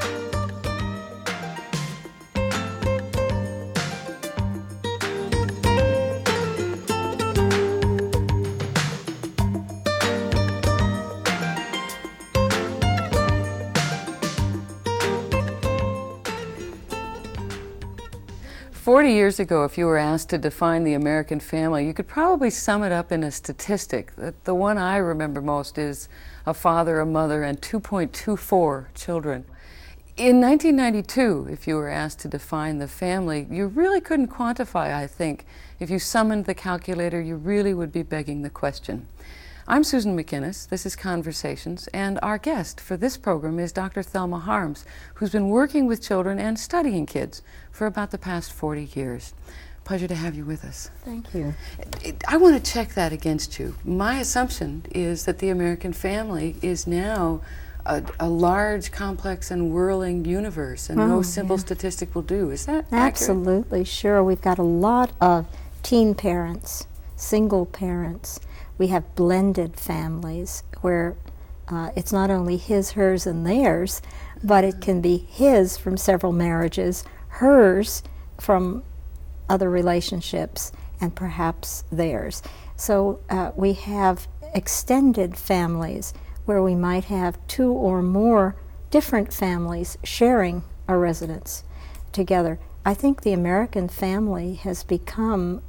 40 years ago, if you were asked to define the American family, you could probably sum it up in a statistic. The one I remember most is a father, a mother, and 2.24 children. In 1992, if you were asked to define the family, you really couldn't quantify, I think. If you summoned the calculator, you really would be begging the question. I'm Susan McInnes, this is Conversations, and our guest for this program is Dr. Thelma Harms, who's been working with children and studying kids for about the past 40 years. Pleasure to have you with us. Thank you. I want to check that against you. My assumption is that the American family is now a large, complex, and whirling universe, and no simple statistic will do. Is that absolutely accurate? Sure. We've got a lot of teen parents, single parents. We have blended families where it's not only his, hers, and theirs, but it can be his from several marriages, hers from other relationships, and perhaps theirs. So we have extended families where we might have two or more different families sharing a residence together. I think the American family has become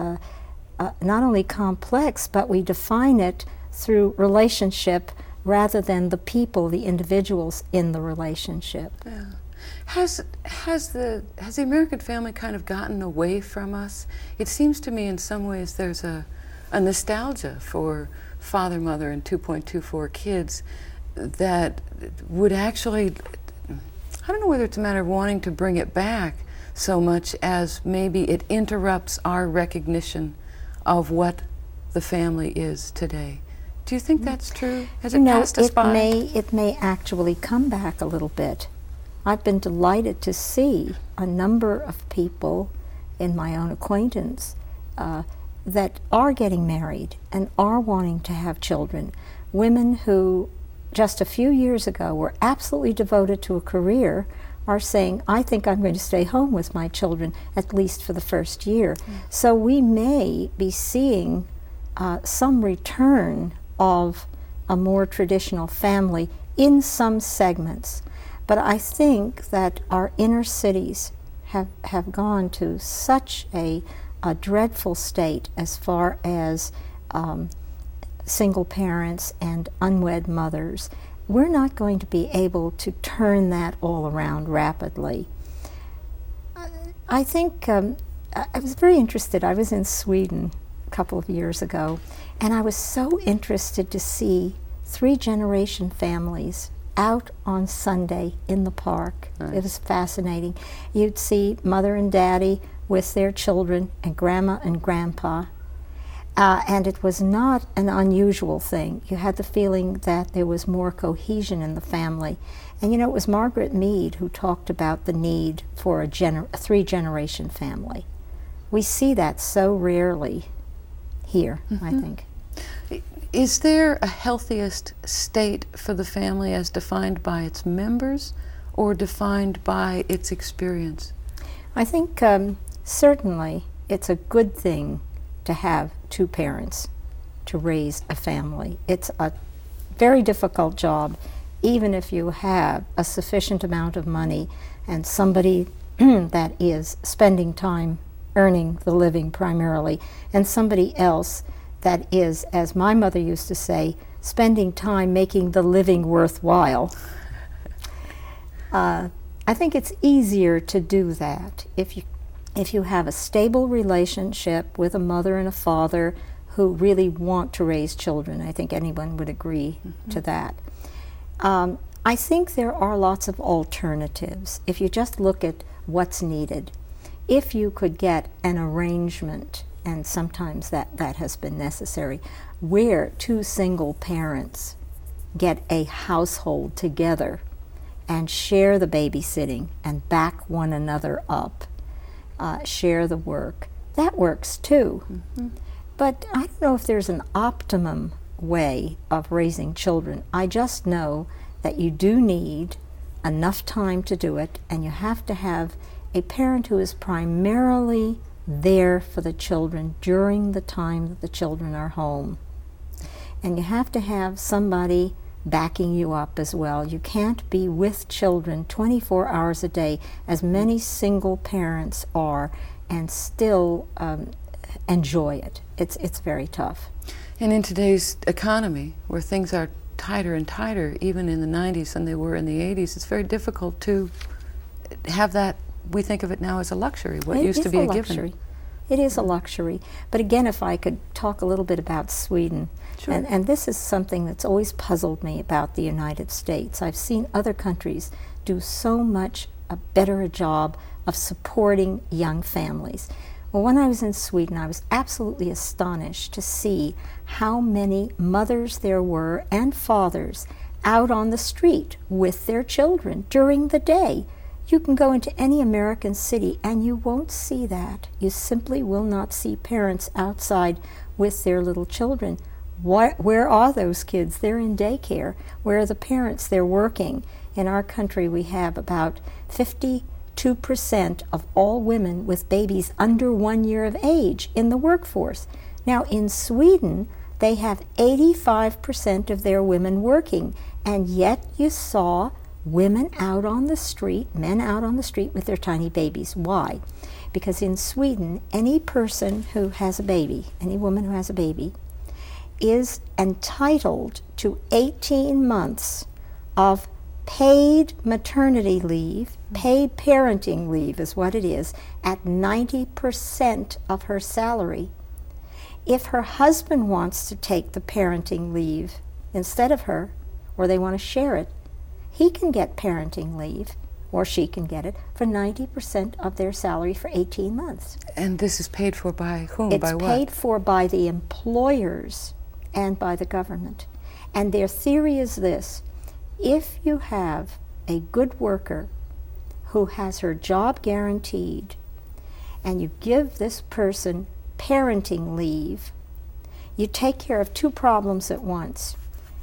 not only complex, but we define it through relationship rather than the people, the individuals in the relationship. Yeah. Has the American family kind of gotten away from us? It seems to me in some ways there's a nostalgia for father, mother, and 2.24 kids that would actually, I don't know whether it's a matter of wanting to bring it back so much as maybe it interrupts our recognition of what the family is today. Do you think that's true? Has it passed us by? It may actually come back a little bit. I've been delighted to see a number of people in my own acquaintance that are getting married and are wanting to have children. Women who just a few years ago were absolutely devoted to a career are saying, I think I'm going to stay home with my children, at least for the first year. So we may be seeing some return of a more traditional family in some segments. But I think that our inner cities have gone to such a dreadful state as far as single parents and unwed mothers. We're not going to be able to turn that all around rapidly. I think I was very interested. I was in Sweden a couple of years ago, and I was so interested to see 3-generation families out on Sunday in the park. Nice. It was fascinating. You'd see mother and daddy with their children and grandma and grandpa. And it was not an unusual thing. You had the feeling that there was more cohesion in the family. And you know, it was Margaret Mead who talked about the need for a 3-generation family. We see that so rarely here, I think. Is there a healthiest state for the family as defined by its members or defined by its experience? I think certainly it's a good thing to have 2 parents to raise a family. It's a very difficult job, even if you have a sufficient amount of money and somebody that is spending time earning the living primarily, and somebody else that is, as my mother used to say, spending time making the living worthwhile. I think it's easier to do that if you have a stable relationship with a mother and a father who really want to raise children. I think anyone would agree to that. I think there are lots of alternatives. If you just look at what's needed, if you could get an arrangement, and sometimes that has been necessary, where 2 single parents get a household together and share the babysitting and back one another up, share the work, that works too. But I don't know if there's an optimum way of raising children. I just know that you do need enough time to do it, and you have to have a parent who is primarily there for the children during the time that the children are home. And you have to have somebody backing you up as well. You can't be with children 24 hours a day, as many single parents are, and still enjoy it. It's very tough. And in today's economy, where things are tighter and tighter, even in the 90s than they were in the 80s, it's very difficult to have that. We think of it now as a luxury, what used to be a given. It is a luxury. But again, if I could talk a little bit about Sweden, sure. and this is something that's always puzzled me about the United States. I've seen other countries do so much a better job of supporting young families. Well, when I was in Sweden, I was absolutely astonished to see how many mothers there were and fathers out on the street with their children during the day. You can go into any American city and you won't see that. You simply will not see parents outside with their little children. Where are those kids? They're in daycare. Where are the parents? They're working. In our country, we have about 52% of all women with babies under 1 year of age in the workforce. Now, in Sweden, they have 85% of their women working, and yet you saw women out on the street, men out on the street with their tiny babies. Why? Because in Sweden, any person who has a baby, any woman who has a baby, is entitled to 18 months of paid maternity leave, paid parenting leave is what it is, at 90% of her salary. If her husband wants to take the parenting leave instead of her, or they want to share it, he can get parenting leave, or she can get it, for 90% of their salary for 18 months. And this is paid for by whom? By what? It's paid for by the employers and by the government. And their theory is this: if you have a good worker who has her job guaranteed, and you give this person parenting leave, you take care of two problems at once.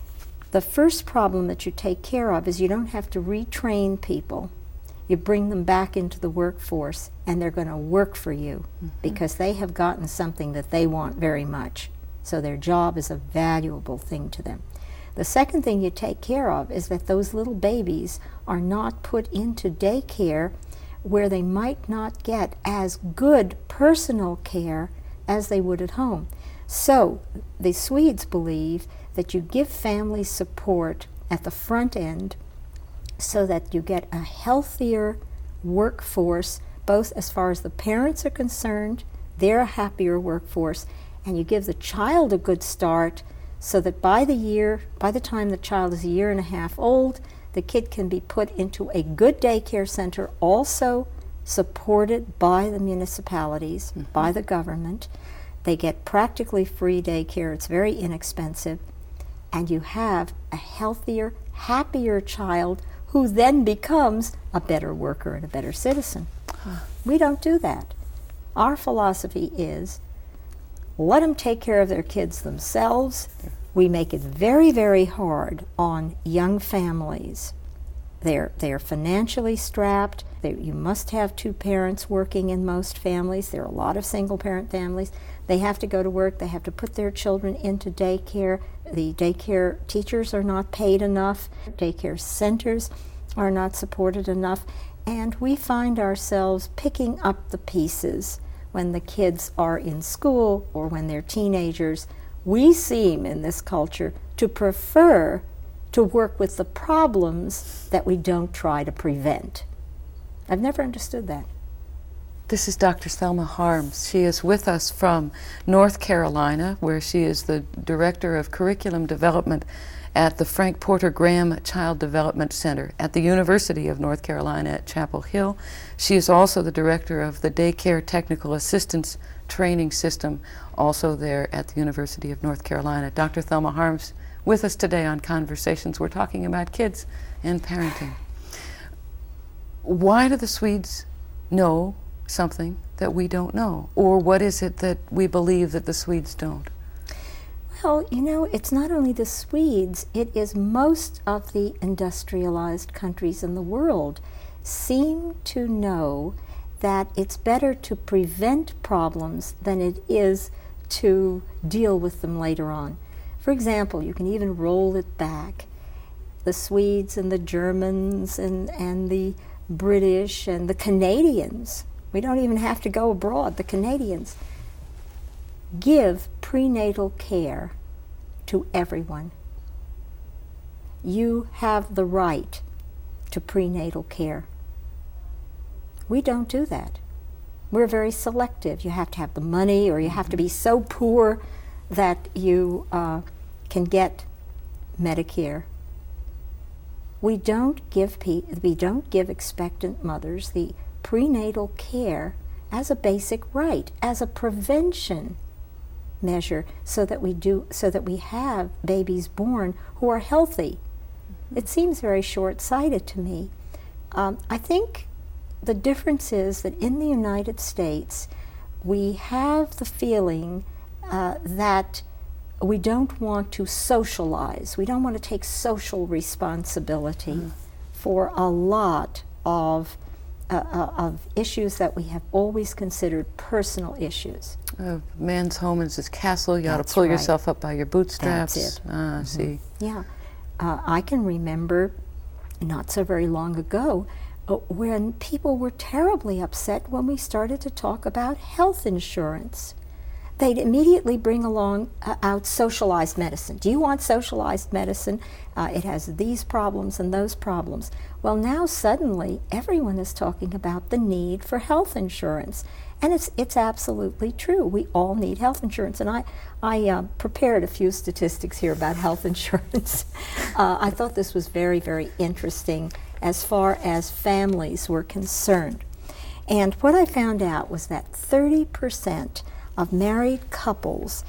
The first problem that you take care of is you don't have to retrain people. You bring them back into the workforce, and they're going to work for you because they have gotten something that they want very much. So their job is a valuable thing to them. The second thing you take care of is that those little babies are not put into daycare where they might not get as good personal care as they would at home. So the Swedes believe that you give family support at the front end so that you get a healthier workforce, both as far as the parents are concerned, they're a happier workforce, and you give the child a good start so that by the time the child is a year and a half old, the kid can be put into a good daycare center, also supported by the municipalities, by the government. They get practically free daycare. It's very inexpensive. And you have a healthier, happier child who then becomes a better worker and a better citizen. We don't do that. Our philosophy is, let them take care of their kids themselves. We make it very, very hard on young families. They're financially strapped. You must have two parents working in most families. There are a lot of single-parent families. They have to go to work. They have to put their children into daycare. The daycare teachers are not paid enough. Daycare centers are not supported enough. And we find ourselves picking up the pieces when the kids are in school or when they're teenagers. We seem in this culture to prefer to work with the problems that we don't try to prevent. I've never understood that. This is Dr. Thelma Harms. She is with us from North Carolina, where she is the Director of Curriculum Development at the Frank Porter Graham Child Development Center at the University of North Carolina at Chapel Hill. She is also the Director of the Daycare Technical Assistance Training System, also there at the University of North Carolina. Dr. Thelma Harms with us today on Conversations. We're talking about kids and parenting. Why do the Swedes know something that we don't know? Or what is it that we believe that the Swedes don't? Well, you know, it's not only the Swedes, it is most of the industrialized countries in the world seem to know that it's better to prevent problems than it is to deal with them later on. For example, you can even roll it back. The Swedes and the Germans and the British and the Canadians, we don't even have to go abroad, the Canadians give prenatal care to everyone. You have the right to prenatal care. We don't do that. We're very selective. You have to have the money, or you have to be so poor that you can get Medicare. We don't give expectant mothers the prenatal care as a basic right, as a prevention measure, so that we have babies born who are healthy. It seems very short-sighted to me. I think the difference is that in the United States, we have the feeling that we don't want to socialize. We don't want to take social responsibility for a lot of issues that we have always considered personal issues. Man's home is his castle. You ought to That's pull right. yourself up by your bootstraps. That's it. Ah, see. Yeah. I can remember not so very long ago when people were terribly upset when we started to talk about health insurance. They'd immediately bring out socialized medicine. Do you want socialized medicine? It has these problems and those problems. Well, now suddenly everyone is talking about the need for health insurance. And it's absolutely true. We all need health insurance. And I prepared a few statistics here about health insurance. I thought this was very, very interesting as far as families were concerned. And what I found out was that 30% of married couples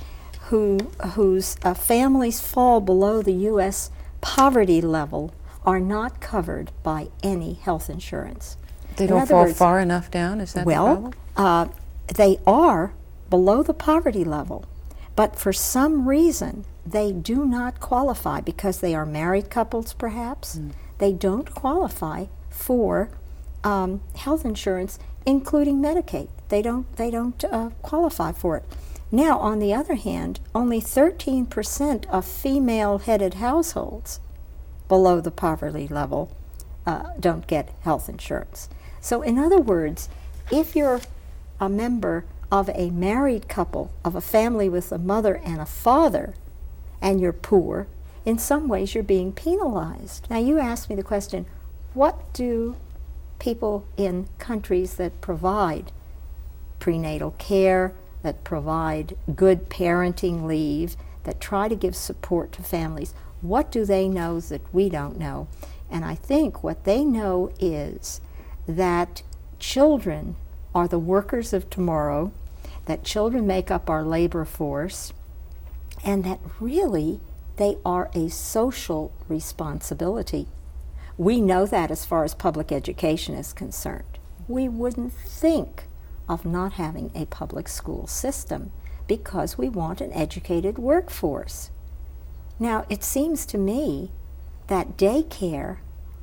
whose families fall below the U.S. poverty level are not covered by any health insurance. They don't fall far enough down? Is that the problem? They are below the poverty level, but for some reason they do not qualify because they are married couples, perhaps. They don't qualify for health insurance, including Medicaid. They don't qualify for it. Now, on the other hand, only 13% of female-headed households below the poverty level don't get health insurance. So, in other words, if you're a member of a married couple, of a family with a mother and a father, and you're poor, in some ways you're being penalized. Now, you asked me the question, what do people in countries that provide prenatal care, that provide good parenting leave, that try to give support to families, what do they know that we don't know? And I think what they know is that children are the workers of tomorrow, that children make up our labor force, and that really they are a social responsibility. We know that as far as public education is concerned. We wouldn't think of not having a public school system because we want an educated workforce. Now, it seems to me that daycare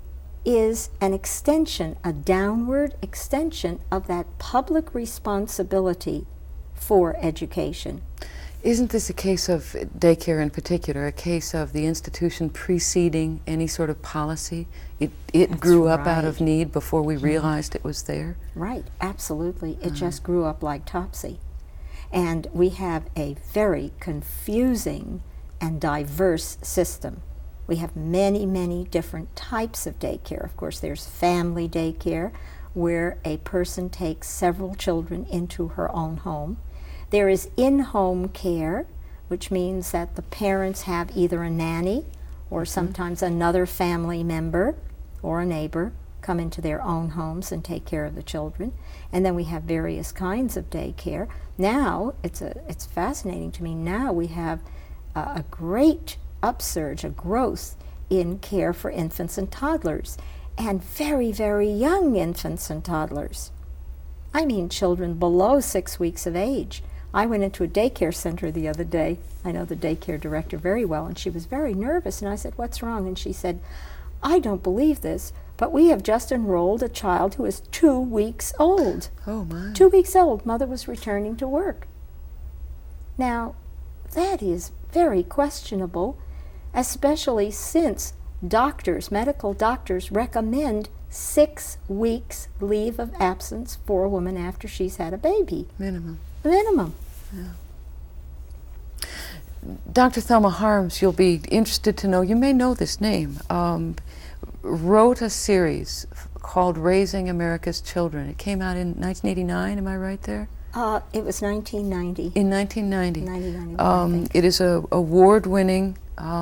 is an extension, a downward extension of that public responsibility for education. Isn't this a case of daycare in particular, a case of the institution preceding any sort of policy? It grew up out of need before we realized it was there? Right, absolutely. It just grew up like Topsy. And we have a very confusing and diverse system. We have many, many different types of daycare. Of course, there's family daycare, where a person takes several children into her own home. There is in-home care, which means that the parents have either a nanny or sometimes another family member or a neighbor come into their own homes and take care of the children. And then we have various kinds of daycare. Now, it's fascinating to me, now we have a great upsurge, a growth in care for infants and toddlers, and very, very young infants and toddlers. I mean children below 6 weeks of age. I went into a daycare center the other day. I know the daycare director very well, and she was very nervous. And I said, "What's wrong?" And she said, "I don't believe this, but we have just enrolled a child who is 2 weeks old." Oh, my. 2 weeks old. Mother was returning to work. Now, that is very questionable, especially since doctors, medical doctors, recommend 6 weeks leave of absence for a woman after she's had a baby. Minimum. Minimum. Yeah. Dr. Thelma Harms, you'll be interested to know, you may know this name, wrote a series called Raising America's Children. It came out in 1989, am I right there? It was 1990. In 1990. 1990, it is an award-winning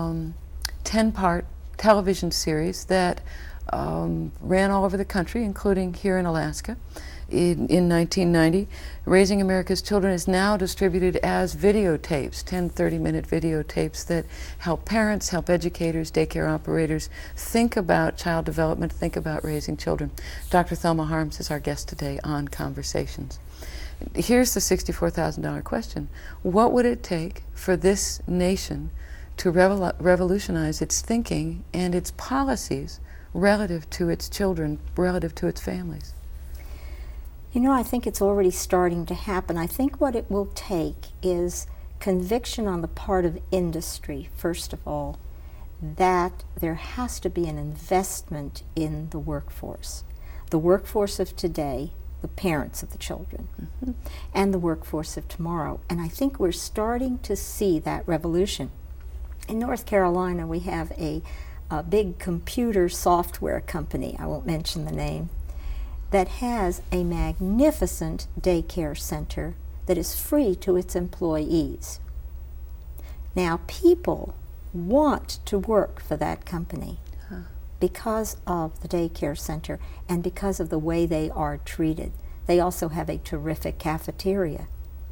10-part television series that ran all over the country, including here in Alaska. In 1990, Raising America's Children is now distributed as videotapes, 10 30-minute videotapes that help parents, help educators, daycare operators think about child development, think about raising children. Dr. Thelma Harms is our guest today on Conversations. Here's the $64,000 question. What would it take for this nation to revolutionize its thinking and its policies relative to its children, relative to its families? You know, I think it's already starting to happen. I think what it will take is conviction on the part of industry, first of all, that there has to be an investment in the workforce of today, the parents of the children, and the workforce of tomorrow. And I think we're starting to see that revolution. In North Carolina, we have a big computer software company, I won't mention the name, that has a magnificent daycare center that is free to its employees. Now, people want to work for that company because of the daycare center and because of the way they are treated. They also have a terrific cafeteria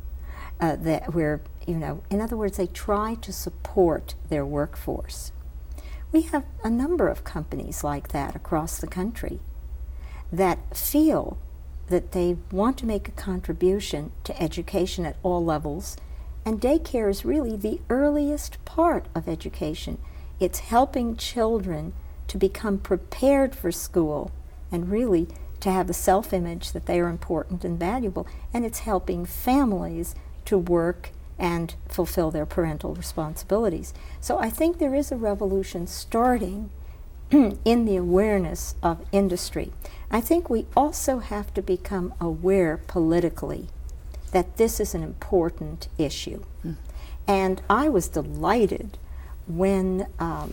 where, you know, in other words, they try to support their workforce. We have a number of companies like that across the country that feel that they want to make a contribution to education at all levels, and daycare is really the earliest part of education. It's helping children to become prepared for school and really to have a self-image that they are important and valuable, and it's helping families to work and fulfill their parental responsibilities. So I think there is a revolution starting in the awareness of industry. I think we also have to become aware politically that this is an important issue. And I was delighted when,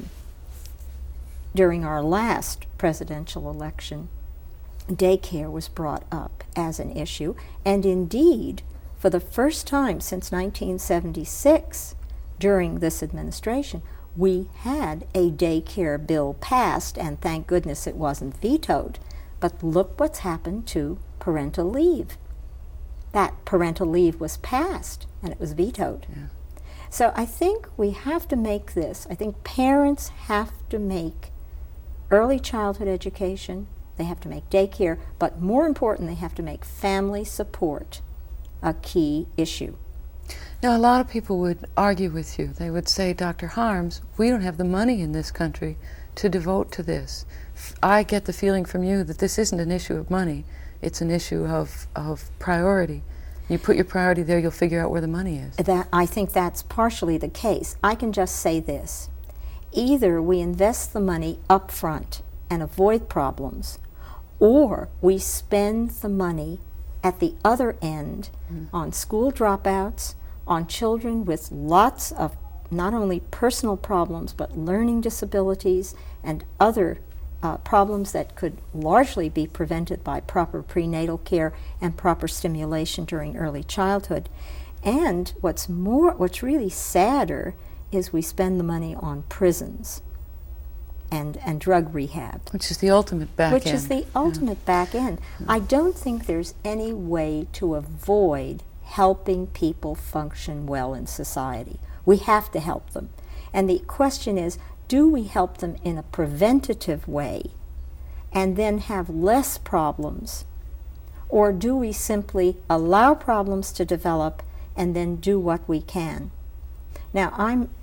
during our last presidential election, daycare was brought up as an issue. And indeed, for the first time since 1976, during this administration, we had a daycare bill passed, and thank goodness it wasn't vetoed. But look what's happened to parental leave. That parental leave was passed, and it was vetoed. Yeah. So I think we have to make this. I think parents have to make early childhood education, they have to make daycare, but more important, they have to make family support a key issue. Now, a lot of people would argue with you. They would say, Dr. Harms, we don't have the money in this country to devote to this. I get the feeling from you that this isn't an issue of money. It's an issue of priority. You put your priority there, you'll figure out where the money is. I think that's partially the case. I can just say this. Either we invest the money up front and avoid problems, or we spend the money at the other end on school dropouts, on children with lots of not only personal problems but learning disabilities and other problems that could largely be prevented by proper prenatal care and proper stimulation during early childhood. And what's really sadder is we spend the money on prisons and drug rehab. Which is the ultimate back end. Which is the ultimate back end. I don't think there's any way to avoid helping people function well in society. We have to help them. And the question is, do we help them in a preventative way and then have less problems? Or do we simply allow problems to develop and then do what we can. Now,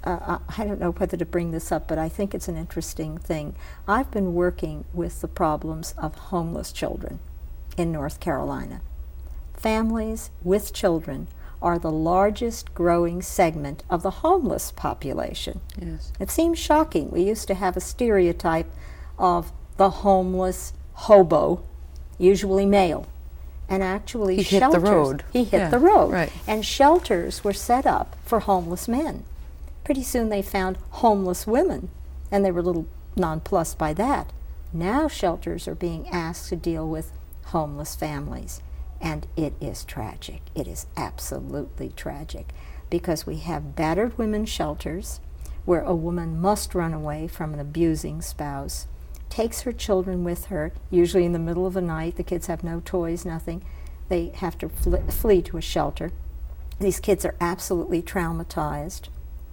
I don't know whether to bring this up, but I think it's an interesting thing. I've been working with the problems of homeless children in North Carolina. Families with children are the largest growing segment of the homeless population. Yes. It seems shocking. We used to have a stereotype of the homeless hobo, usually male. And actually he shelters, hit the road. He hit the road. Right. And shelters were set up for homeless men. Pretty soon they found homeless women, and they were a little nonplussed by that. Now shelters are being asked to deal with homeless families. And it is tragic. It is absolutely tragic, because we have battered women's shelters where a woman must run away from an abusing spouse, takes her children with her, usually in the middle of the night. The kids have no toys, nothing. They have to flee to a shelter. These kids are absolutely traumatized.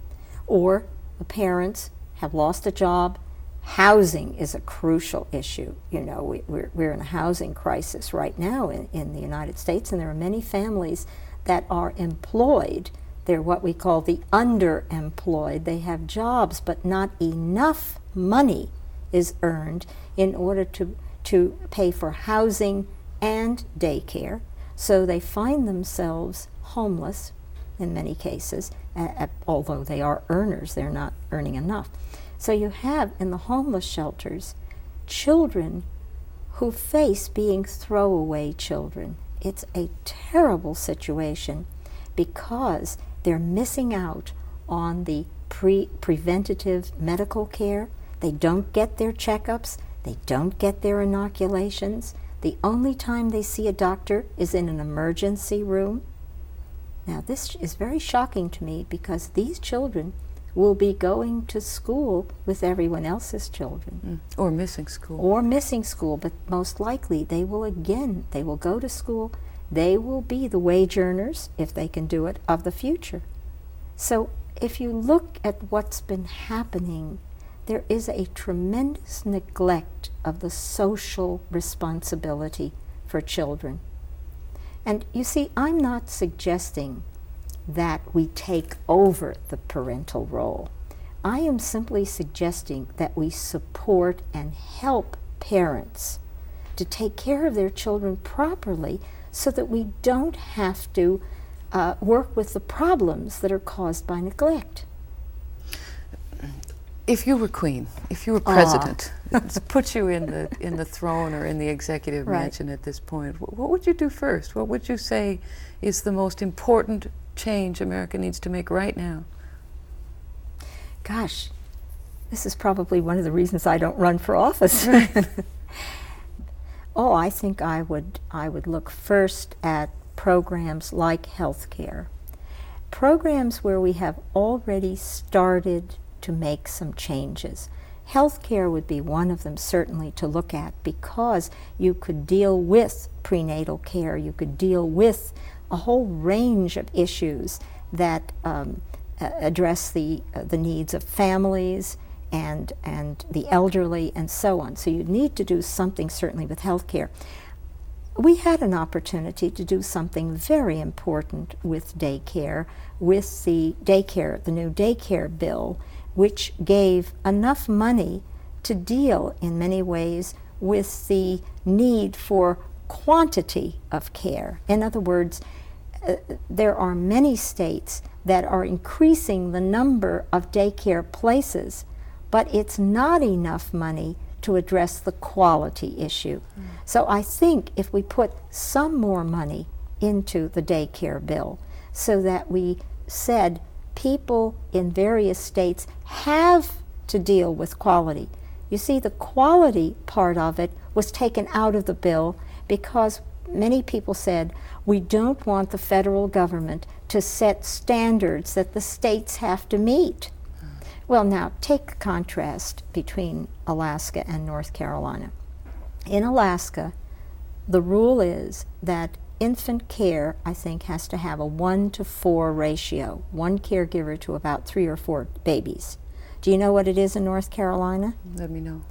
Or the parents have lost a job. Housing is a crucial issue. You know, we're in a housing crisis right now in the United States, and there are many families that are employed. They're what we call the underemployed. They have jobs, but not enough money is earned in order to pay for housing and daycare. So they find themselves homeless in many cases, although they are earners, they're not earning enough. So you have in the homeless shelters children who face being throwaway children. It's a terrible situation because they're missing out on the preventative medical care. They don't get their checkups. They don't get their inoculations. The only time they see a doctor is in an emergency room. Now, this is very shocking to me because these children will be going to school with everyone else's children. Or missing school. Or missing school, but most likely they will go to school. They will be the wage earners, if they can do it, of the future. So if you look at what's been happening, there is a tremendous neglect of the social responsibility for children. And you see, I'm not suggesting that we take over the parental role. I am simply suggesting that we support and help parents to take care of their children properly so that we don't have to work with the problems that are caused by neglect. If you were queen, if you were president, to put you in the throne or in the executive mansion at this point, what would you do first? What would you say is the most important change America needs to make right now? Gosh, this is probably one of the reasons I don't run for office. Oh, I think I would look first at programs like health care. Programs where we have already started to make some changes. Healthcare would be one of them, certainly, to look at, because you could deal with prenatal care, you could deal with a whole range of issues that address the needs of families and the elderly and so on. So you need to do something, certainly, with healthcare. We had an opportunity to do something very important with daycare, with the new daycare bill, which gave enough money to deal in many ways with the need for quantity of care. In other words, there are many states that are increasing the number of daycare places, but it's not enough money to address the quality issue. So I think if we put some more money into the daycare bill so that we said people in various states have to deal with quality. You see, the quality part of it was taken out of the bill because many people said, we don't want the federal government to set standards that the states have to meet. Well, now, take a contrast between Alaska and North Carolina. In Alaska, the rule is that infant care, I think, has to have a 1-to-4 ratio, one caregiver to about 3 or 4 babies. Do you know what it is in North Carolina? Let me know.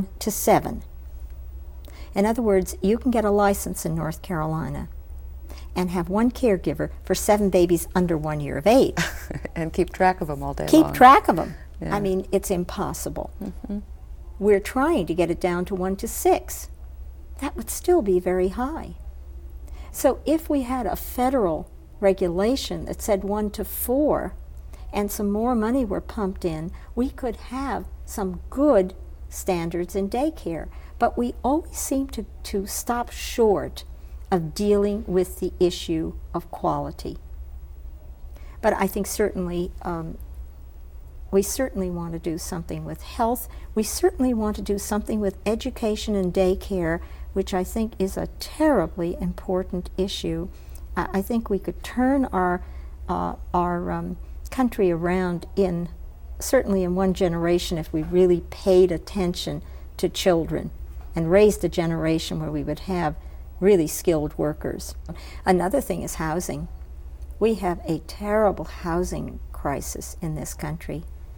1-to-7. In other words, you can get a license in North Carolina, and have one caregiver for 7 babies under 1 year of age. And keep track of them all day long. Keep track of them. Yeah. I mean, it's impossible. We're trying to get it down to 1 to 6. That would still be very high. So if we had a federal regulation that said 1 to 4 and some more money were pumped in, we could have some good standards in daycare. But we always seem to stop short of dealing with the issue of quality. But I think certainly we certainly want to do something with health. We certainly want to do something with education and daycare, which I think is a terribly important issue. I think we could turn our country around certainly in 1 generation if we really paid attention to children and raised a generation where we would have really skilled workers. Another thing is housing. We have a terrible housing crisis in this country.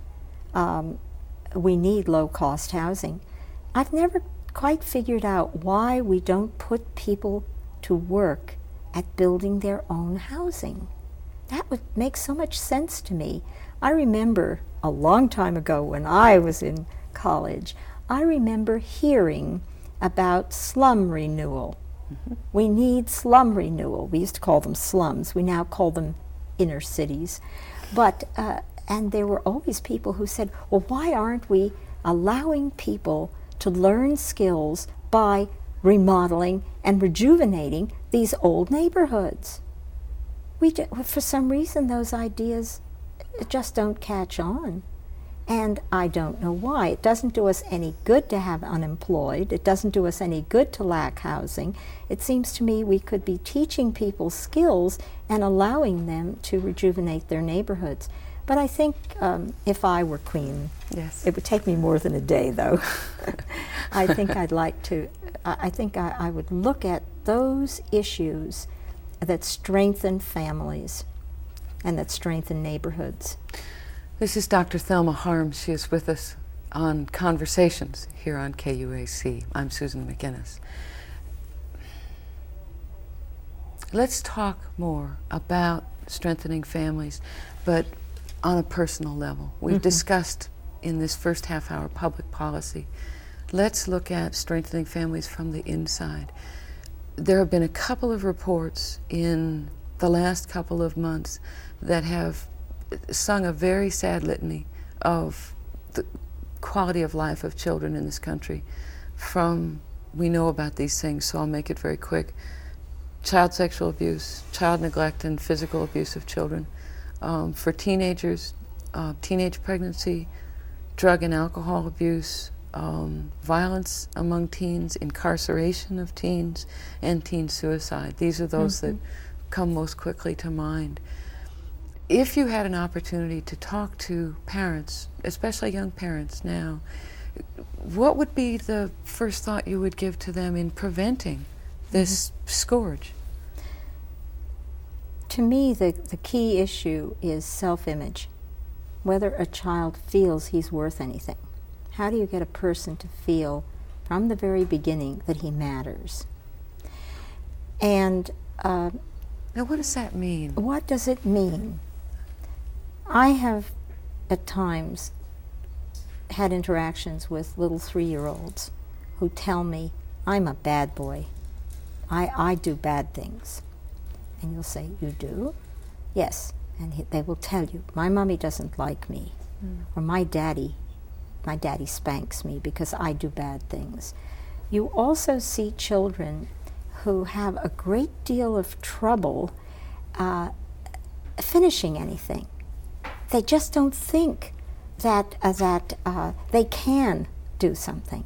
We need low-cost housing. I've never quite figured out why we don't put people to work at building their own housing. That would make so much sense to me. I remember a long time ago when I was in college, I remember hearing about slum renewal. We need slum renewal. We used to call them slums. We now call them inner cities. But and there were always people who said, well, why aren't we allowing people to learn skills by remodeling and rejuvenating these old neighborhoods? For some reason, those ideas just don't catch on. And I don't know why. It doesn't do us any good to have unemployed. It doesn't do us any good to lack housing. It seems to me we could be teaching people skills and allowing them to rejuvenate their neighborhoods. But I think if I were queen, yes, it would take me more than a day, though. I think I'd like to, I think I would look at those issues that strengthen families and that strengthen neighborhoods. This is Dr. Thelma Harms. She is with us on Conversations here on KUAC. I'm Susan McGinnis. Let's talk more about strengthening families, but on a personal level. We've discussed in this first half hour public policy. Let's look at strengthening families from the inside. There have been a couple of reports in the last couple of months that have sung a very sad litany of the quality of life of children in this country. We know about these things, so I'll make it very quick. Child sexual abuse, child neglect, and physical abuse of children. For teenagers, teenage pregnancy, drug and alcohol abuse, violence among teens, incarceration of teens, and teen suicide. These are those that come most quickly to mind. If you had an opportunity to talk to parents, especially young parents now, what would be the first thought you would give to them in preventing this scourge? To me, the key issue is self-image, whether a child feels he's worth anything. How do you get a person to feel from the very beginning that he matters? And now what does that mean? What does it mean? I have at times had interactions with little 3-year-olds who tell me, I'm a bad boy. I do bad things. And you'll say, you do? Yes. And they will tell you, my mommy doesn't like me. Or my daddy spanks me because I do bad things. You also see children who have a great deal of trouble finishing anything. They just don't think that they can do something.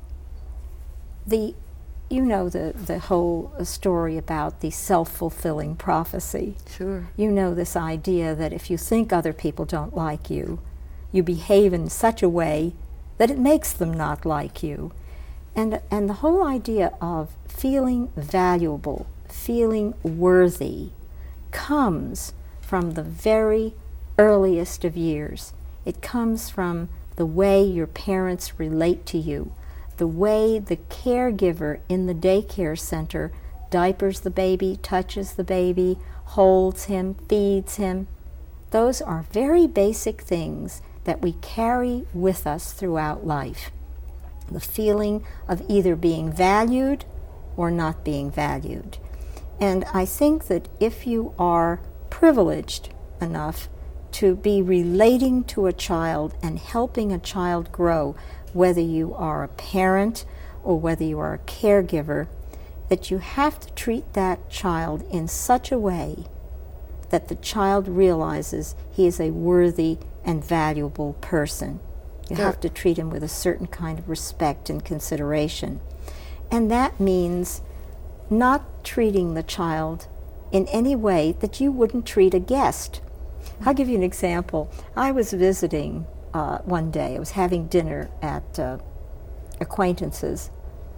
You know the whole story about the self-fulfilling prophecy. Sure. You know this idea that if you think other people don't like you, you behave in such a way that it makes them not like you. And the whole idea of feeling valuable, feeling worthy, comes from the very earliest of years. It comes from the way your parents relate to you, the way the caregiver in the daycare center diapers the baby, touches the baby, holds him, feeds him. Those are very basic things that we carry with us throughout life. The feeling of either being valued or not being valued. And I think that if you are privileged enough to be relating to a child and helping a child grow, whether you are a parent or whether you are a caregiver, that you have to treat that child in such a way that the child realizes he is a worthy and valuable person. You have to treat him with a certain kind of respect and consideration. And that means not treating the child in any way that you wouldn't treat a guest. I'll give you an example. I was visiting one day. I was having dinner at an acquaintance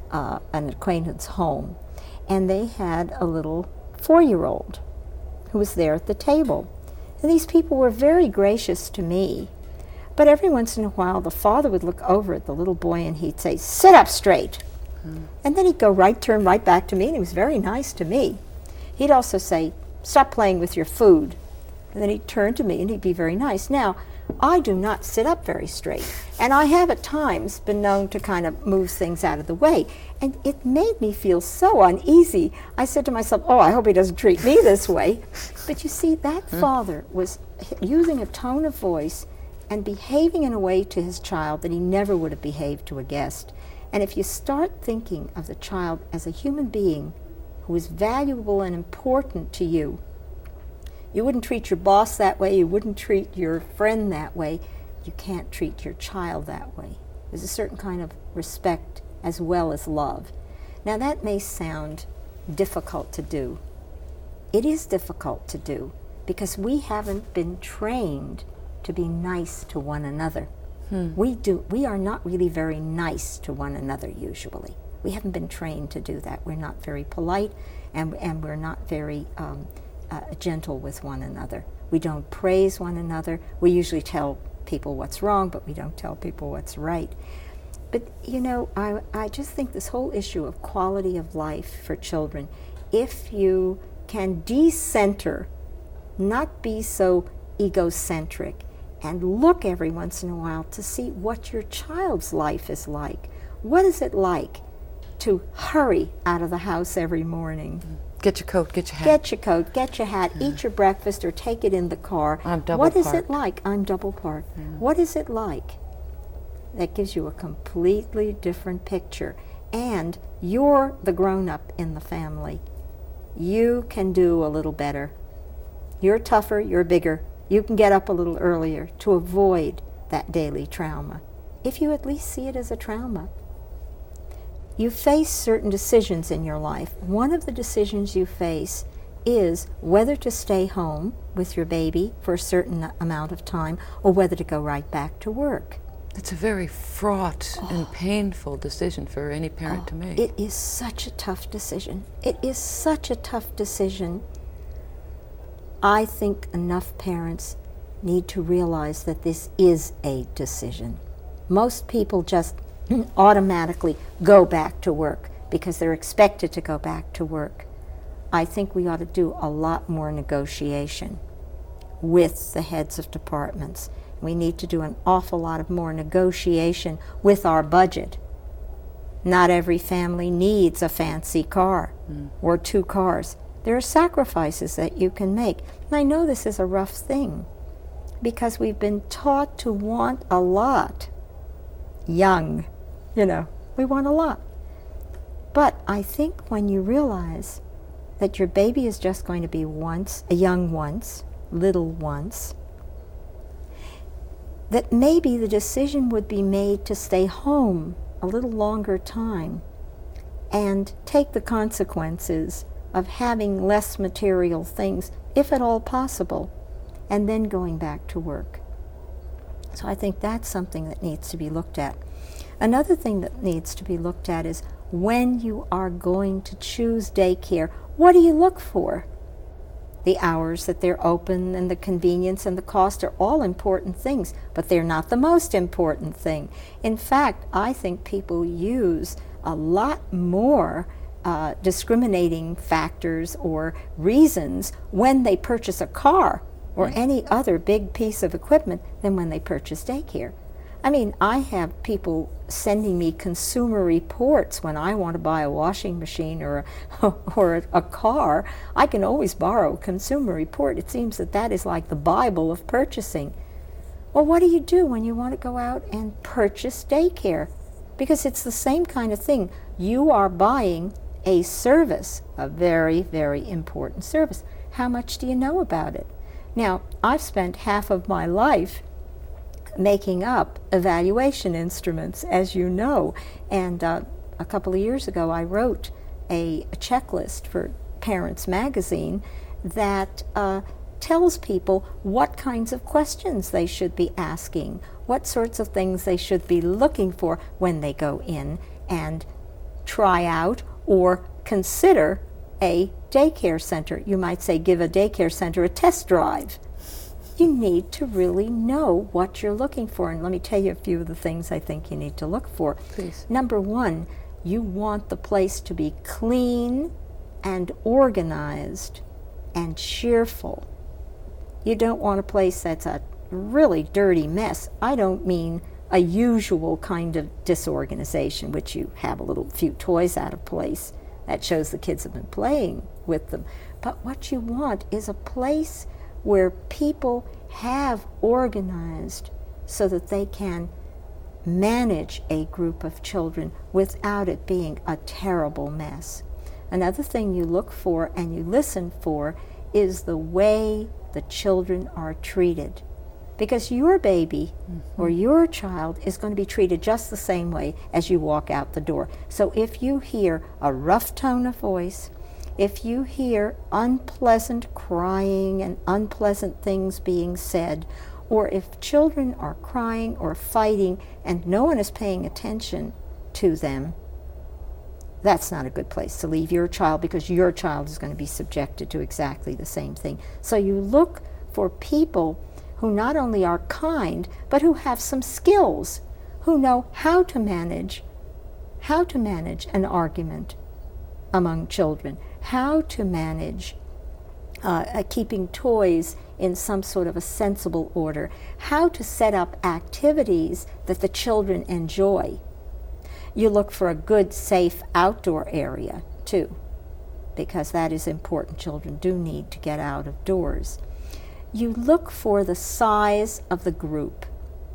home, and they had a little 4-year-old who was there at the table. And these people were very gracious to me, but every once in a while the father would look over at the little boy and he'd say, "Sit up straight." And then he'd turn right back to me, and he was very nice to me. He'd also say, "Stop playing with your food." And then he'd turn to me and he'd be very nice. Now, I do not sit up very straight, and I have at times been known to kind of move things out of the way, and it made me feel so uneasy. I said to myself, "Oh, I hope he doesn't treat me this way." But you see, that father was using a tone of voice and behaving in a way to his child that he never would have behaved to a guest. And if you start thinking of the child as a human being who is valuable and important to you, you wouldn't treat your boss that way, you wouldn't treat your friend that way, you can't treat your child that way. There's a certain kind of respect as well as love. Now that may sound difficult to do. It is difficult to do because we haven't been trained to be nice to one another. We are not really very nice to one another usually. We haven't been trained to do that. We're not very polite, and we're not very gentle with one another. We don't praise one another. We usually tell people what's wrong, but we don't tell people what's right. But you know, I just think this whole issue of quality of life for children, if you can decenter, not be so egocentric, and look every once in a while to see what your child's life is like. What is it like to hurry out of the house every morning? Get your coat, get your hat. Get your coat, get your hat, eat your breakfast, or take it in the car. I'm double What is parked. it like? I'm double parked. What is it like? That gives you a completely different picture. And you're the grown-up in the family. You can do a little better. You're tougher, you're bigger. You can get up a little earlier to avoid that daily trauma, if you at least see it as a trauma. You face certain decisions in your life. One of the decisions you face is whether to stay home with your baby for a certain amount of time or whether to go right back to work. It's a very fraught and painful decision for any parent to make. It is such a tough decision. It is such a tough decision. I think enough parents need to realize that this is a decision. Most people just automatically go back to work because they're expected to go back to work. I think we ought to do a lot more negotiation with the heads of departments. We need to do an awful lot of more negotiation with our budget. Not every family needs a fancy car or 2 cars. There are sacrifices that you can make. And I know this is a rough thing because we've been taught to want a lot. Young, we want a lot. But I think when you realize that your baby is just going to be a young once, little once, that maybe the decision would be made to stay home a little longer time and take the consequences of having less material things, if at all possible, and then going back to work. So I think that's something that needs to be looked at. Another thing that needs to be looked at is when you are going to choose daycare, what do you look for? The hours that they're open and the convenience and the cost are all important things, but they're not the most important thing. In fact, I think people use a lot more discriminating factors or reasons when they purchase a car or any other big piece of equipment than when they purchase daycare. I mean, I have people sending me consumer reports when I want to buy a washing machine or a car. I can always borrow a consumer report. It seems that that is like the Bible of purchasing. Well, what do you do when you want to go out and purchase daycare? Because it's the same kind of thing. You are buying a service, a very, very important service. How much do you know about it? Now, I've spent half of my life making up evaluation instruments, as you know, and a couple of years ago I wrote a checklist for Parents Magazine that tells people what kinds of questions they should be asking, what sorts of things they should be looking for when they go in and try out or consider a daycare center. You might say give a daycare center a test drive. You need to really know what you're looking for. And let me tell you a few of the things I think you need to look for. Please. Number one, you want the place to be clean and organized and cheerful. You don't want a place that's a really dirty mess. I don't mean a usual kind of disorganization, which you have a few toys out of place. That shows the kids have been playing with them. But what you want is a place where people have organized so that they can manage a group of children without it being a terrible mess. Another thing you look for and you listen for is the way the children are treated. Because your baby or your child is going to be treated just the same way as you walk out the door. So if you hear a rough tone of voice, if you hear unpleasant crying and unpleasant things being said, or if children are crying or fighting and no one is paying attention to them, that's not a good place to leave your child, because your child is going to be subjected to exactly the same thing. So you look for people who not only are kind, but who have some skills, who know how to manage an argument among children, how to manage keeping toys in some sort of a sensible order, how to set up activities that the children enjoy. You look for a good, safe outdoor area, too, because that is important. Children do need to get out of doors. You look for the size of the group.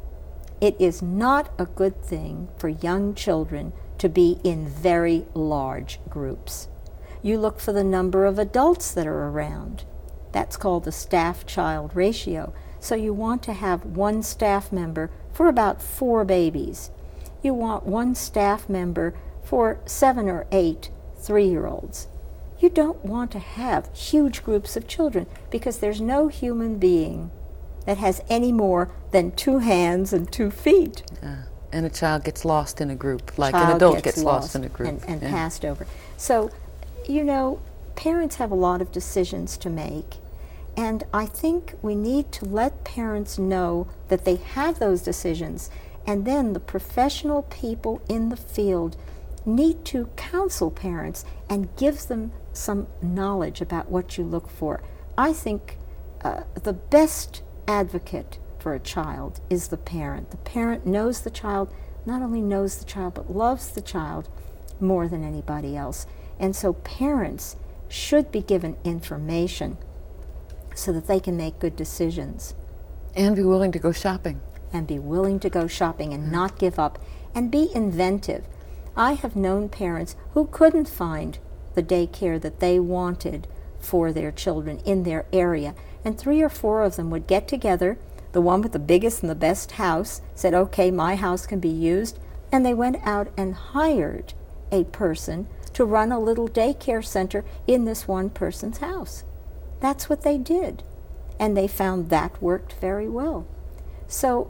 It is not a good thing for young children to be in very large groups. You look for the number of adults that are around. That's called the staff-child ratio. So you want to have one staff member for about 4 babies. You want one staff member for 7 or 8 3-year-olds. You don't want to have huge groups of children, because there's no human being that has any more than 2 hands and 2 feet. And a child gets lost in a group, like an adult gets lost in a group. And passed over. So, you know, parents have a lot of decisions to make, and I think we need to let parents know that they have those decisions, and then the professional people in the field need to counsel parents and give them some knowledge about what you look for. I think the best advocate for a child is the parent. The parent knows the child, not only knows the child, but loves the child more than anybody else. And so parents should be given information so that they can make good decisions. And be willing to go shopping. And be willing to go shopping and not give up. And be inventive. I have known parents who couldn't find the daycare that they wanted for their children in their area. And 3 or 4 of them would get together. The one with the biggest and the best house said, okay, my house can be used. And they went out and hired a person to run a little daycare center in this one person's house. That's what they did. And they found that worked very well. So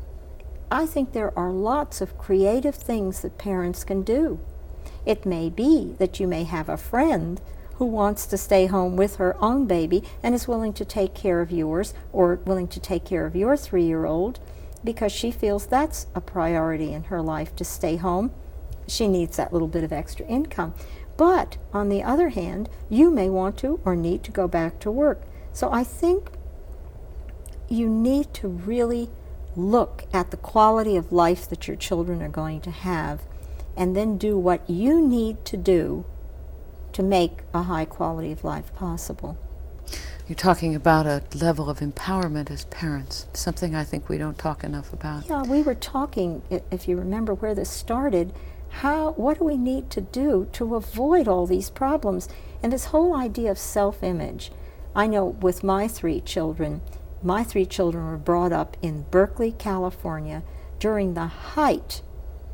I think there are lots of creative things that parents can do. It may be that you may have a friend who wants to stay home with her own baby and is willing to take care of yours, or willing to take care of your 3-year-old, because she feels that's a priority in her life to stay home. She needs that little bit of extra income. But on the other hand, you may want to or need to go back to work. So I think you need to really look at the quality of life that your children are going to have, and then do what you need to do to make a high quality of life possible. You're talking about a level of empowerment as parents, something I think we don't talk enough about. Yeah, we were talking, if you remember where this started, what do we need to do to avoid all these problems? And this whole idea of self-image. I know with my three children were brought up in Berkeley, California during the height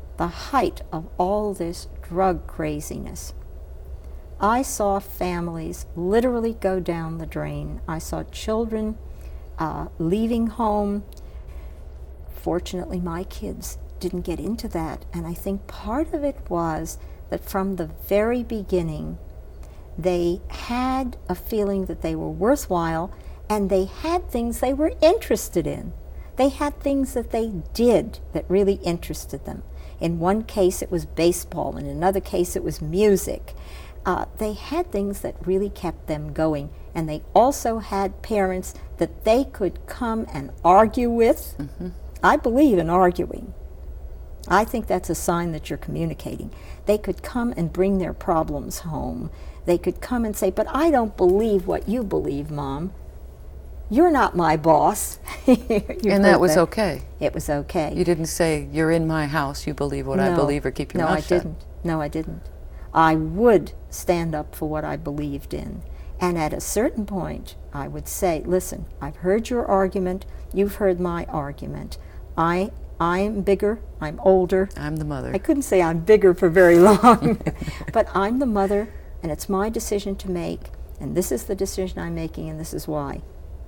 of all this drug craziness. I saw families literally go down the drain. I saw children leaving home. Fortunately, my kids didn't get into that, and I think part of it was that from the very beginning, they had a feeling that they were worthwhile, and they had things they were interested in. They had things that they did that really interested them. In one case, it was baseball. In another case, it was music. They had things that really kept them going, and they also had parents that they could come and argue with. Mm-hmm. I believe in arguing. I think that's a sign that you're communicating. They could come and bring their problems home. They could come and say, but I don't believe what you believe, Mom. You're not my boss. And that was okay. It was okay. You didn't say, you're in my house, you believe what I believe, or keep your mouth shut. No, I didn't. I would stand up for what I believed in. And at a certain point, I would say, listen, I've heard your argument, you've heard my argument. I'm bigger, I'm older. I'm the mother. I couldn't say I'm bigger for very long, but I'm the mother, and it's my decision to make, and this is the decision I'm making, and this is why.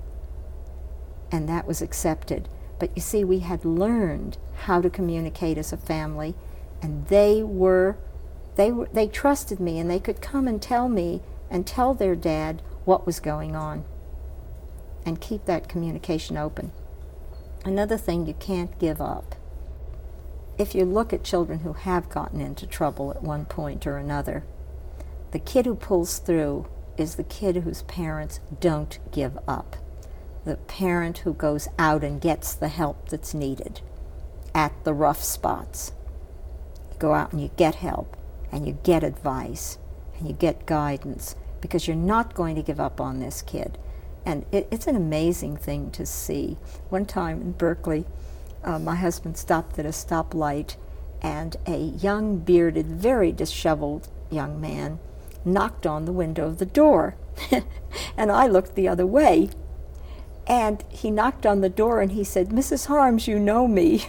And that was accepted. But you see, we had learned how to communicate as a family, and they trusted me, and they could come and tell me and tell their dad what was going on and keep that communication open. Another thing you can't give up. If you look at children who have gotten into trouble at one point or another, the kid who pulls through is the kid whose parents don't give up. The parent who goes out and gets the help that's needed at the rough spots. You go out and you get help, and you get advice, and you get guidance, because you're not going to give up on this kid. And it's an amazing thing to see. One time in Berkeley, my husband stopped at a stoplight, and a young, bearded, very disheveled young man knocked on the window of the door. And I looked the other way. And he knocked on the door and he said, Mrs. Harms, you know me.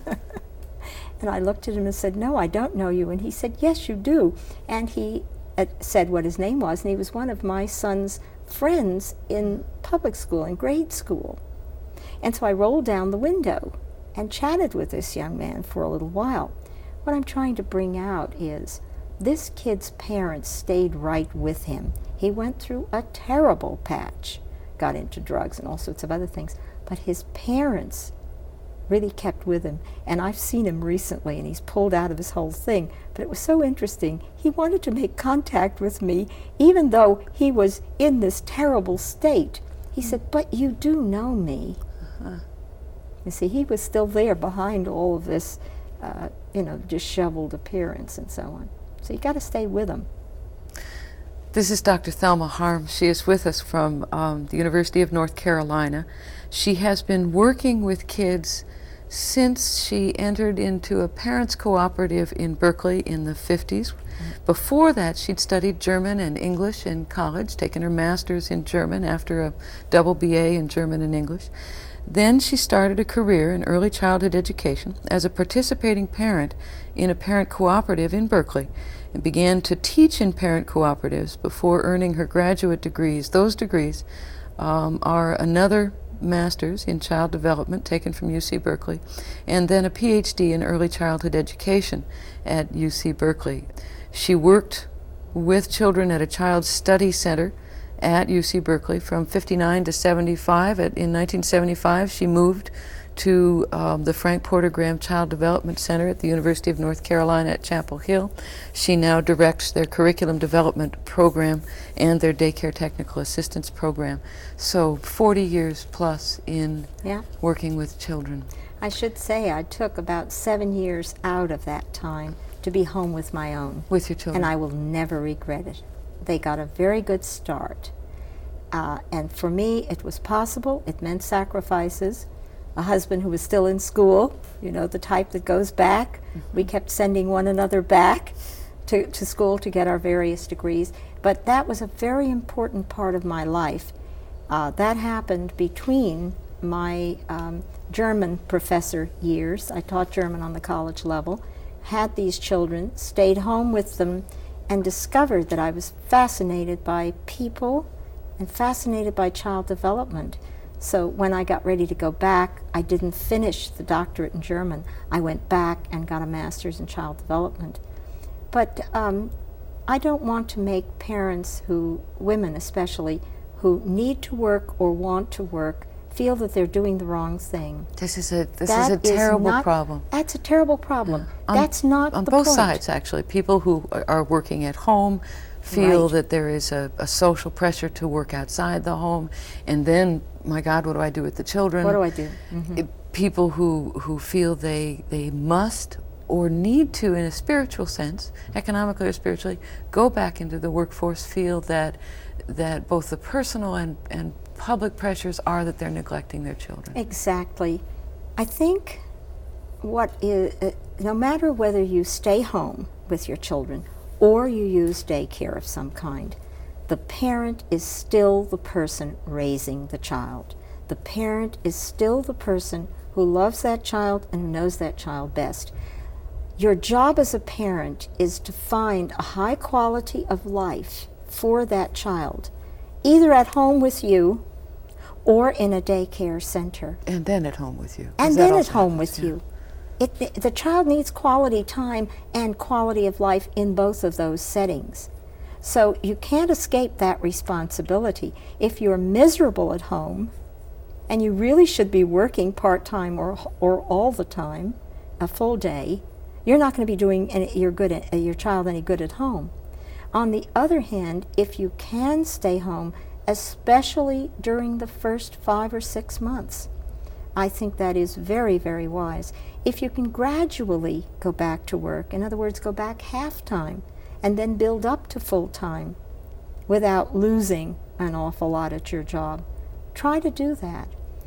And I looked at him and said, no, I don't know you. And he said, yes, you do. And he said what his name was, and he was one of my son's friends in public school, in grade school. And so I rolled down the window and chatted with this young man for a little while. What I'm trying to bring out is this kid's parents stayed right with him. He went through a terrible patch, got into drugs and all sorts of other things, but his parents really kept with him. And I've seen him recently, and he's pulled out of his whole thing. But it was so interesting. He wanted to make contact with me, even though he was in this terrible state. He said, but you do know me. Uh-huh. You see, he was still there behind all of this, disheveled appearance and so on. So you got to stay with him. This is Dr. Thelma Harms. She is with us from the University of North Carolina. She has been working with kids since she entered into a parents' cooperative in Berkeley in the 50s. Before that, she'd studied German and English in college, taken her master's in German after a double BA in German and English. Then she started a career in early childhood education as a participating parent in a parent cooperative in Berkeley, and began to teach in parent cooperatives before earning her graduate degrees. Those degrees are another master's in child development taken from UC Berkeley, and then a PhD in early childhood education at UC Berkeley. She worked with children at a child study center at UC Berkeley from 59 to 75. In 1975, she moved to the Frank Porter Graham Child Development Center at the University of North Carolina at Chapel Hill. She now directs their curriculum development program and their daycare technical assistance program. So 40 years plus in working with children. I should say I took about 7 years out of that time to be home with my own. With your children. And I will never regret it. They got a very good start. And for me, it was possible. It meant sacrifices. A husband who was still in school, you know, the type that goes back. We kept sending one another back to school to get our various degrees. But that was a very important part of my life. That happened between my German professor years. I taught German on the college level, had these children, stayed home with them, and discovered that I was fascinated by people and fascinated by child development. So when I got ready to go back, I didn't finish the doctorate in German. I went back and got a master's in child development. But I don't want to make parents who, women especially, who need to work or want to work, feel that they're doing the wrong thing. This is a terrible problem. That's a terrible problem. That's not the point. On both sides, actually. People who are working at home feel that there is a social pressure to work outside the home, and then, my God, what do I do with the children? What do I do? People who feel they must or need to, in a spiritual sense, economically or spiritually, go back into the workforce, feel that both the personal and public pressures are that they're neglecting their children. Exactly. I think no matter whether you stay home with your children or you use daycare of some kind, the parent is still the person raising the child. The parent is still the person who loves that child and who knows that child best. Your job as a parent is to find a high quality of life for that child, either at home with you or in a daycare center. And then at home with you. And then at home with you. The child needs quality time and quality of life in both of those settings. So you can't escape that responsibility. If you're miserable at home, and you really should be working part-time or all the time, a full day, you're not going to be doing your child any good at home. On the other hand, if you can stay home, especially during the first 5 or 6 months, I think that is very, very wise. If you can gradually go back to work, in other words, go back half-time, and then build up to full-time without losing an awful lot at your job, try to do that.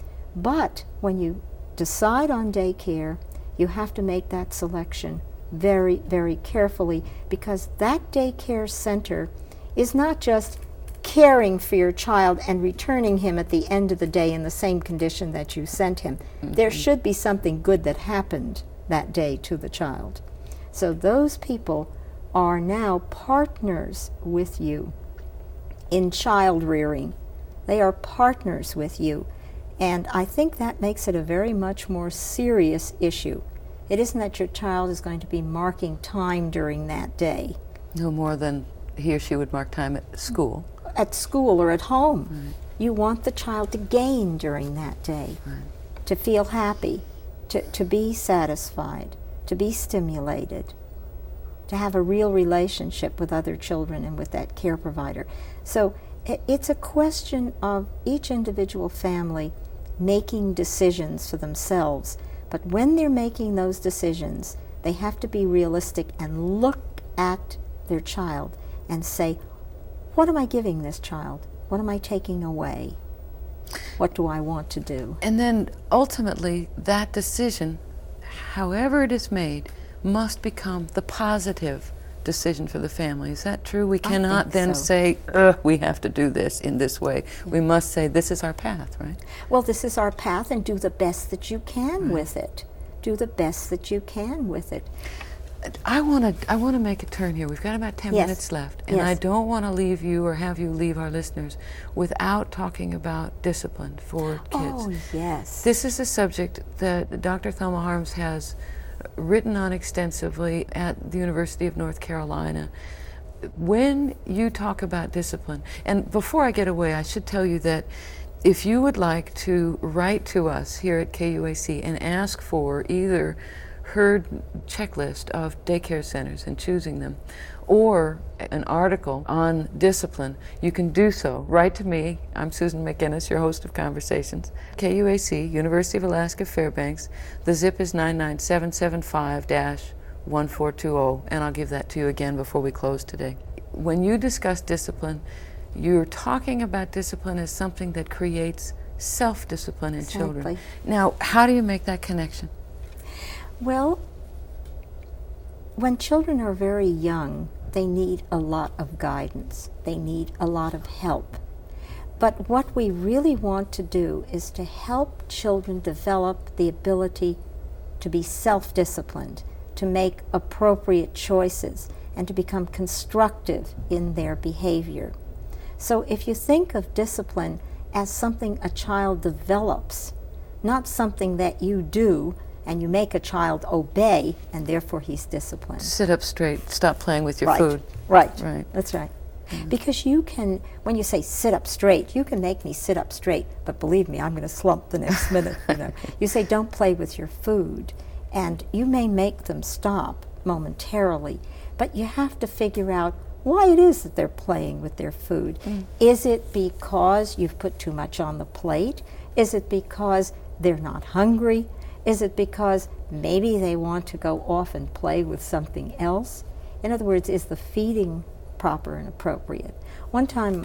But when you decide on daycare, you have to make that selection very, very carefully, because that daycare center is not just caring for your child and returning him at the end of the day in the same condition that you sent him. There should be something good that happened that day to the child. So those people are now partners with you in child rearing. They are partners with you. And I think that makes it a very much more serious issue. It isn't that your child is going to be marking time during that day. No more than he or she would mark time at school. At school or at home. Right. You want the child to gain during that day, to feel happy, to be satisfied, to be stimulated, to have a real relationship with other children and with that care provider. So it's a question of each individual family making decisions for themselves. But when they're making those decisions, they have to be realistic and look at their child and say, what am I giving this child? What am I taking away? What do I want to do? And then ultimately, that decision, however it is made, must become the positive decision for the family. Is that true? We cannot then say, we have to do this in this way. We must say, this is our path, right? Well, this is our path, and do the best that you can with it. Do the best that you can with it. I want to make a turn here. We've got about 10 minutes left, and I don't want to leave you or have you leave our listeners without talking about discipline for kids. Oh, yes. This is a subject that Dr. Thelma Harms has written on extensively at the University of North Carolina. When you talk about discipline, and before I get away, I should tell you that If you would like to write to us here at KUAC and ask for either her checklist of daycare centers and choosing them, or an article on discipline, you can do so. Write to me. I'm Susan McInnes, your host of Conversations. KUAC, University of Alaska Fairbanks. The zip is 99775-1420, and I'll give that to you again before we close today. When you discuss discipline, you're talking about discipline as something that creates self-discipline in children. Now, how do you make that connection? Well, when children are very young, they need a lot of guidance. They need a lot of help. But what we really want to do is to help children develop the ability to be self-disciplined, to make appropriate choices, and to become constructive in their behavior. So if you think of discipline as something a child develops, not something that you do and you make a child obey and therefore he's disciplined. Sit up straight, stop playing with your food. Right, that's right. Because you can, when you say sit up straight, you can make me sit up straight, but believe me, I'm going to slump the next minute. You say don't play with your food, and you may make them stop momentarily, but you have to figure out why it is that they're playing with their food. Is it because you've put too much on the plate? Is it because they're not hungry? Is it because maybe they want to go off and play with something else? In other words, is the feeding proper and appropriate? One time,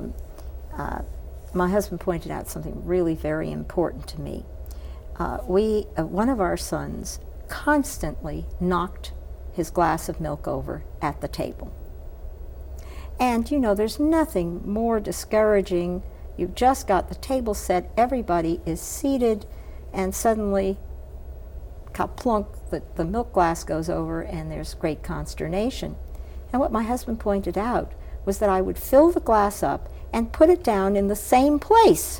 my husband pointed out something really very important to me. One of our sons constantly knocked his glass of milk over at the table. And you know, there's nothing more discouraging. You've just got the table set, everybody is seated, and suddenly, ka-plunk, the milk glass goes over and there's great consternation. And what my husband pointed out was that I would fill the glass up and put it down in the same place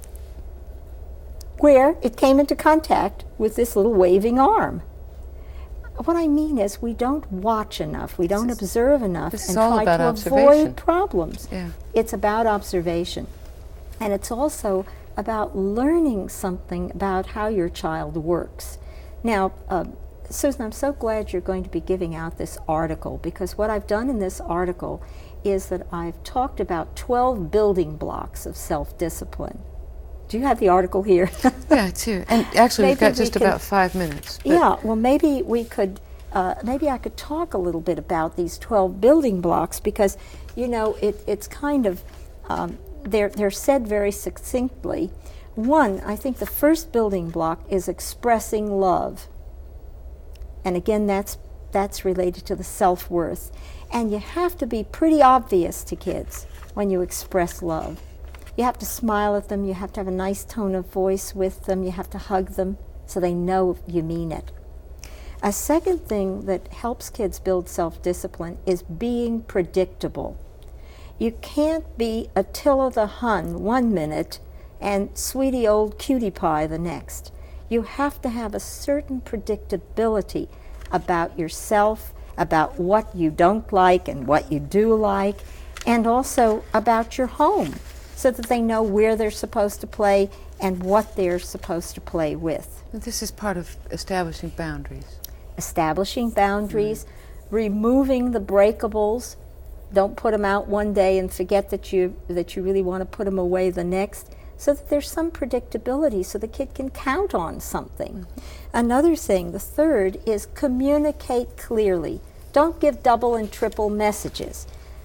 where it came into contact with this little waving arm. What I mean is we don't watch enough, we don't observe enough, and try to avoid problems. It's about observation. And it's also about learning something about how your child works. Now, Susan, I'm so glad you're going to be giving out this article, because what I've done in this article is that I've talked about 12 building blocks of self-discipline. Do you have the article here? Yeah, it's here. And actually, we've got just about 5 minutes. Yeah, well, maybe we could, maybe I could talk a little bit about these 12 building blocks, because, you know, it's kind of, they're said very succinctly. One, I think the first building block is expressing love. And again, that's related to the self-worth. And you have to be pretty obvious to kids when you express love. You have to smile at them, you have to have a nice tone of voice with them, you have to hug them so they know you mean it. A second thing that helps kids build self-discipline is being predictable. You can't be Attila the Hun one minute and sweetie old cutie pie the next. You have to have a certain predictability about yourself, about what you don't like and what you do like, and also about your home, so that they know where they're supposed to play and what they're supposed to play with. This is part of establishing boundaries. Establishing boundaries, removing the breakables. Don't put them out one day and forget that you really want to put them away the next, so that there's some predictability so the kid can count on something. Another thing, the third, is communicate clearly. Don't give double and triple messages.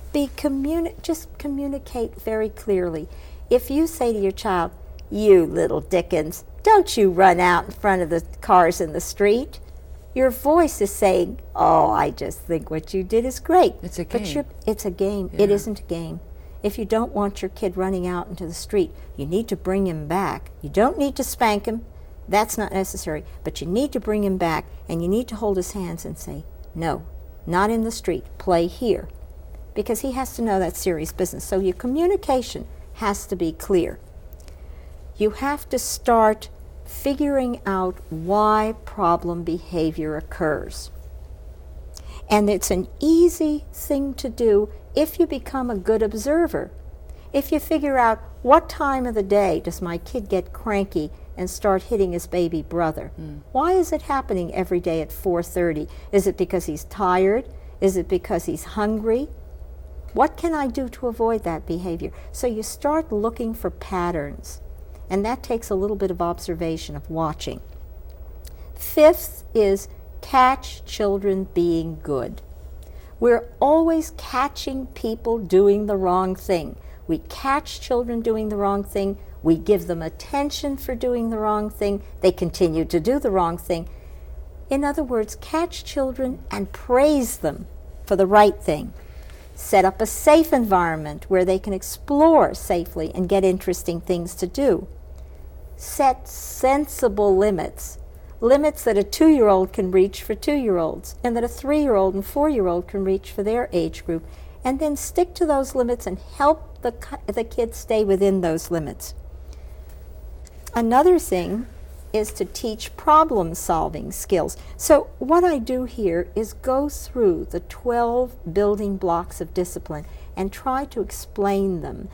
Just communicate very clearly. If you say to your child, "You little Dickens, don't you run out in front of the cars in the street," your voice is saying, "Oh, I just think what you did is great." It's a game. It's a game. Yeah. It isn't a game. If you don't want your kid running out into the street, you need to bring him back. You don't need to spank him. That's not necessary. But you need to bring him back, and you need to hold his hands and say, "No, not in the street. Play here." Because he has to know that's serious business. So your communication has to be clear. You have to start figuring out why problem behavior occurs. And it's an easy thing to do if you become a good observer. If you figure out what time of the day does my kid get cranky and start hitting his baby brother, why is it happening every day at 4:30? Is it because he's tired? Is it because he's hungry? What can I do to avoid that behavior? So you start looking for patterns, and that takes a little bit of observation, of watching. Fifth is catch children being good. We're always catching people doing the wrong thing. We catch children doing the wrong thing. We give them attention for doing the wrong thing. They continue to do the wrong thing. In other words, catch children and praise them for the right thing. Set up a safe environment where they can explore safely and get interesting things to do. Set sensible limits. Limits that a 2-year-old can reach for 2-year-olds, and that a 3-year-old and 4-year-old can reach for their age group. And then stick to those limits and help the kids stay within those limits. Another thing is to teach problem-solving skills. So what I do here is go through the 12 building blocks of discipline and try to explain them.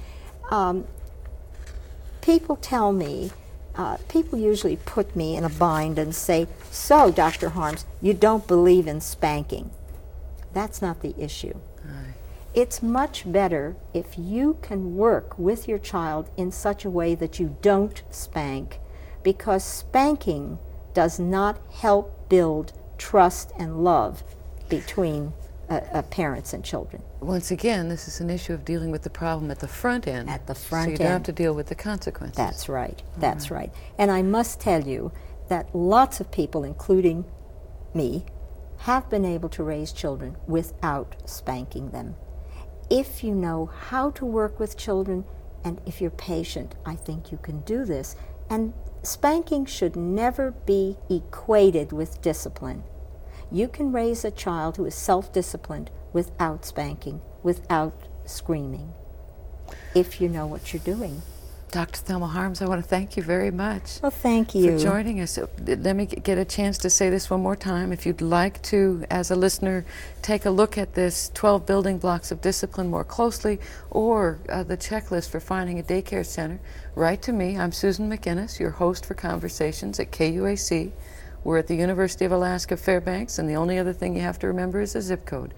People tell me, people usually put me in a bind and say, "So, Dr. Harms, you don't believe in spanking." That's not the issue. Aye. It's much better if you can work with your child in such a way that you don't spank, because spanking does not help build trust and love between parents and children. Once again, this is an issue of dealing with the problem at the front end. At the front so you end. don't have to deal with the consequences. That's right. That's right. And I must tell you that lots of people, including me, have been able to raise children without spanking them. If you know how to work with children, and if you're patient, I think you can do this. And spanking should never be equated with discipline. You can raise a child who is self-disciplined without spanking, without screaming, if you know what you're doing. Dr. Thelma Harms, I want to thank you very much. Well, thank you for joining us. Let me get a chance to say this one more time. If you'd like to, as a listener, take a look at this 12 building blocks of discipline more closely, or the checklist for finding a daycare center, write to me. I'm Susan McInnes, your host for Conversations at KUAC. We're at the University of Alaska Fairbanks, and the only other thing you have to remember is the zip code,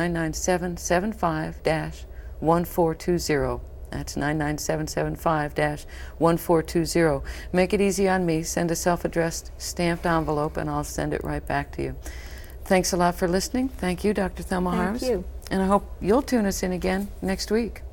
99775-1420. That's 99775-1420. Make it easy on me. Send a self-addressed stamped envelope, and I'll send it right back to you. Thanks a lot for listening. Thank you, Dr. Thelma Harms. Thank you. And I hope you'll tune us in again next week.